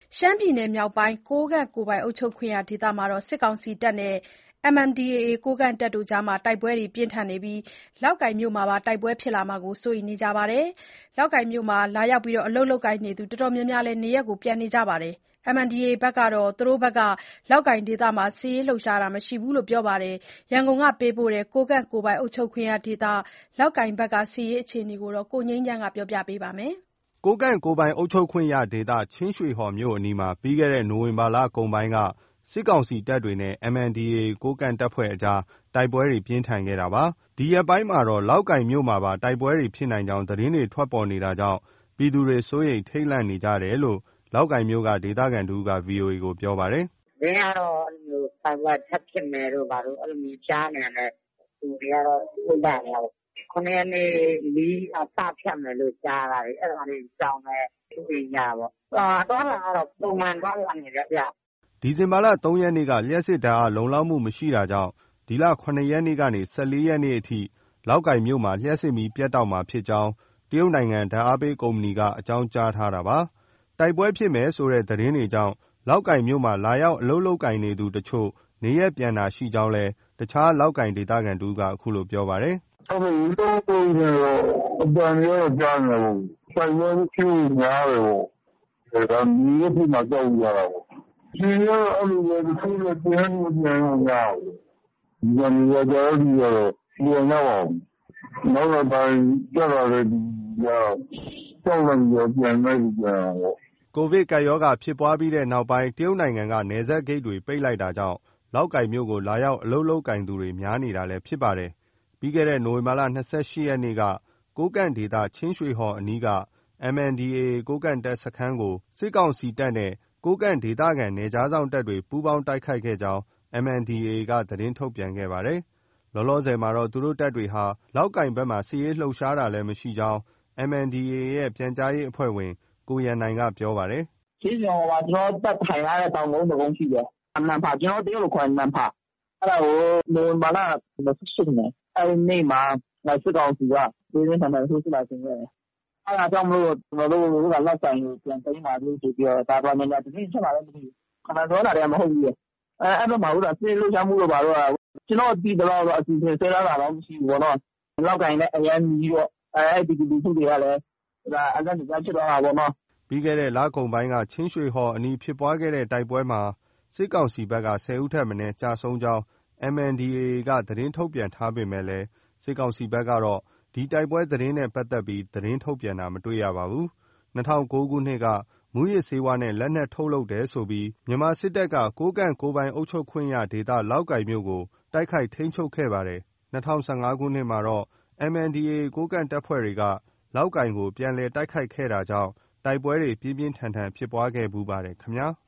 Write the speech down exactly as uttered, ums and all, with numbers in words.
ရှမ်းပြည်နယ်မြောက်ပိုင်း ကိုးကန့်ကိုယ်ပိုင်အုပ်ချုပ်ခွင့်ရဒေသမှာ စစ်ကောင်စီတပ်နဲ့ M N D A A ကိုးကန့်တပ်အကြား တိုက်ပွဲပြင်းထန်နေပြီး လောက်ကိုင်မြို့မှာပါ တိုက်ပွဲဖြစ်လာမှာကို စိုးရိမ်နေကြပါတယ်။ လောက်ကိုင်မြို့မှာ လာရောက်အလုပ်လုပ်နေသူတော်တော်များများလည်း နေရပ်ပြန်နေကြပါတယ်။ M N D A A ကတော့ သူတို့ဘက်က လောက်ကိုင်ဒေသမှာ စစ်ရေးလှုပ်ရှားတာမရှိဘူးလို့ ပြောပါတယ်။ ရန်ကုန်ကပေးပို့တဲ့ ကိုးကန့်ကိုယ်ပိုင်အုပ်ချုပ်ခွင့်ရဒေသ လောက်ကိုင်ဘက်က စစ်ရေးအခြေအနေကို ကိုငြိမ်းချမ်းက တင်ပြပေးထားပါတယ်။ ကိုးကန့်ကိုယ်ပိုင်အုပ်ချုပ်ခွင့်ရဒေသ ချင်းရွှေဟော်မြို့အနီးမှာ ပြီးခဲ့တဲ့ နိုဝင်ဘာလကုန်ပိုင်းက စစ်ကောင်စီတပ်တွေနဲ့ M N D A A ကိုးကန့်တပ်အကြား တိုက်ပွဲပြင်းထန်ခဲ့တာပါ။ ဒီရက်ပိုင်းမှာတော့ လောက်ကိုင်မြို့မှာပါ တိုက်ပွဲဖြစ်နိုင်ကြောင်း သတင်းတွေ ထွက်ပေါ်နေတာကြောင့် ပြည်သူတွေ စိုးရိမ်ထိတ်လန့်နေကြတယ်လို့ လောက်ကိုင်မြို့က ဒေသခံတဦးက ဗွီအိုအေကို ပြောပါတယ်။ “သတင်းကတော့ အဲလိုမျိုး တိုက်ပွဲထပ်ဖြစ်မယ်တို့ ဘာတို့ အဲလိုမျိုးကြားနေရတဲ့ လူတွေကတော့ စိတ်ဓာတ်တွေက ၇ ရက်နေ့ မီးစဖြတ်မယ်လို့ ကြားတာလေ။ အဲဒါလေးကြောင့်ပဲ စိုးရိမ်ကြတာပေါ့။ အသွားအလာကတော့ ပုံမှန်သွားလာနေတယ်ဗျ။ ” ဒီဇင်ဘာလ ၃ ရက်နေ့က လျှပ်စစ်ဓာတ်အားလုံလောက်မှုမရှိတာကြောင့် ဒီလ ၇ ရက်နေ့ကနေ ၁၄ ရက်နေ့အထိ လောက်ကိုင်မြို့မှာ လျှပ်စစ်မီးပြတ်တောက်မှာဖြစ်ကြောင်း တရုတ်နိုင်ငံ ဓာတ်အားပေးကုမ္ပဏီက အကြောင်းကြားထားတာပါ။ တိုက်ပွဲဖြစ်မယ်ဆိုတဲ့ သတင်းတွေကြောင့် လောက်ကိုင်မြို့မှာ လာရောက်အလုပ်လုပ်နေသူတချို့ နေရပ်ပြန်တာရှိကြောင်းလည်း အခြားလောက်ကိုင်ဒေသခံတဦးက အခုလို ပြောပါတယ်။ “ဟုတ်တယ်။ အလုပ်လုပ်နေတော့ အသံတွေကတော့ ကြားနေရတာပေါ့။ တိုက်ပွဲဖြစ်ဖို့များတယ်ပေါ့။ နေရပ်ဖြစ်မှာ ကြောက်ကြတာပေါ့။ အခြေအနေကတော့ အဲလိုပဲ တချို့လည်း ပြန်တဲ့သူပြန်တော့ များတာပေါ့။ ဒီဘက်နေရာကျတဲ့သူကတော့ မပြန်ကြပါဘူး။ နောက်နောက်ပိုင်း တက်လာတဲ့သူတွေက ကြောက်လန့်ပြီးတော့ ပြန်တဲ့သူ ပြန်တာပေါ့။ ” ကိုဗစ်ကပ်ရောဂါဖြစ်ပွားပြီးနောက်ပိုင်း တရုတ်နိုင်ငံက နယ်စပ်ဂိတ်တွေ ပိတ်လိုက်တာကြောင့် လောက်ကိုင်မြို့ကို လာရောက်အလုပ်လုပ်သူတွေ များနေတာလည်း ဖြစ်ပါတယ်။ ပြီးခဲ့တဲ့ နိုဝင်ဘာလ ၂၈ ရက်နေ့က ကိုးကန့်ဒေသ ချင်းရွှေဟော်အနီးက M N D A A ကိုးကန့်တပ်စခန်းကို စစ်ကောင်စီတပ်နဲ့ ကိုးကန့်ဒေသခံနယ်ခြားစောင့်တပ်တွေ ပူးပေါင်းတိုက်ခိုက်ခဲ့ကြောင်း M N D A A က သတင်းထုတ်ပြန်ခဲ့ပါတယ်။ လောလောဆယ်မှာတော့ သူတို့တပ်တွေဟာ လောက်ကိုင်ဘက်မှာ စစ်ရေးလှုပ်ရှားတာလည်းမရှိကြောင်း M N D A A ရဲ့ ပြန်ကြားရေးအဖွဲ့ဝင် ကိုရန်နိုင်က ပြောပါတယ်။ “ချင်းရွှေဟော်မှာ ကျနော်တို့ တပ်ထိုင်ထားတဲ့ တောင်ကုန်းတကုန်းရှိတယ်။ မံဖာ ကျနော်တို့ တရုတ်လိုခေါ်ရင် မံဖာ။ အဲဒါကို နိုဝင်ဘာလ ၂၈ ထင်တယ်။ အဲဒီနေ့မှာ စစ်ကောင်စီက ပြင်းပြင်းထန်ထန် ထိုးစစ်လာဆင်ခဲ့တယ်။ အဲဒါကြောင့်မို့လို့ ကျနော်တို့ လောက်ကိုင်ကို ပြန်သိမ်းပါလို့ ဆိုပြီးတော့ ဒါဘာညာသတင်းထွက်လာလည်း မသိဘူး။ အမှန်ပြောတာတွေက မဟုတ်ဘူးတဲ့။ အဲဒီဘက်မှာ စစ်ရေးလှုပ်ရှားမှုတို့ ဘာတို့က ကျနော့သိသလောက်တော့ အစီအစဉ်ဆွဲထားတာတော့ မရှိဘူးပေါ့နော။ လောက်ကိုင်လည်း အရမ်းနီးတော့ အဲဒီပြည်သူလူထုတွေကလည်း အသက်တွေပြားဖြစ်သွားတာပေါ့နော။ ” ပြီးခဲ့တဲ့ လကုန်ပိုင်းက ချင်းရွှေဟော်အနီးဖြစ်ပွားတဲ့တိုက်ပွဲမှာ စစ်ကောင်စီဘက်က ၁၀ ဦးထက်မနည်း ကျဆုံးကြောင်း M N D A A က သတင်းထုတ်ပြန်ထားပေမဲ့ စစ်ကောင်စီဘက်ကတော့ ဒီတိုက်ပွဲသတင်းနဲ့ ပတ်သက်ပြီး သတင်းထုတ်ပြန်တာ မတွေ့ရပါဘူး။ ၂၀၀၉ ခုနှစ်က မူးယစ်ဆေးဝါးနဲ့ လက်နက်ထုတ်လုပ်တယ်ဆိုပြီး မြန်မာစစ်တပ်က ကိုးကန့်ကိုယ်ပိုင်အုပ်ချုပ်ခွင့်ရဒေသ လောက်ကိုင်မြို့ကို တိုက်ခိုက်ထိန်းချုပ်ခဲ့ပါတယ်။ ၂၀၁၅ ခုနှစ်မှာတော့ M N D A A ကိုးကန့်တပ်ဖွဲ့တွေက လောက်ကိုင်ကို ပြန်လည်တိုက်ခိုက်ခဲ့တာကြောင့် တိုက်ပွဲတွေ ပြင်းပြင်းထန်ထန်ဖြစ်ပွားခဲ့ဖူးပါတယ်ခင်ဗျာ။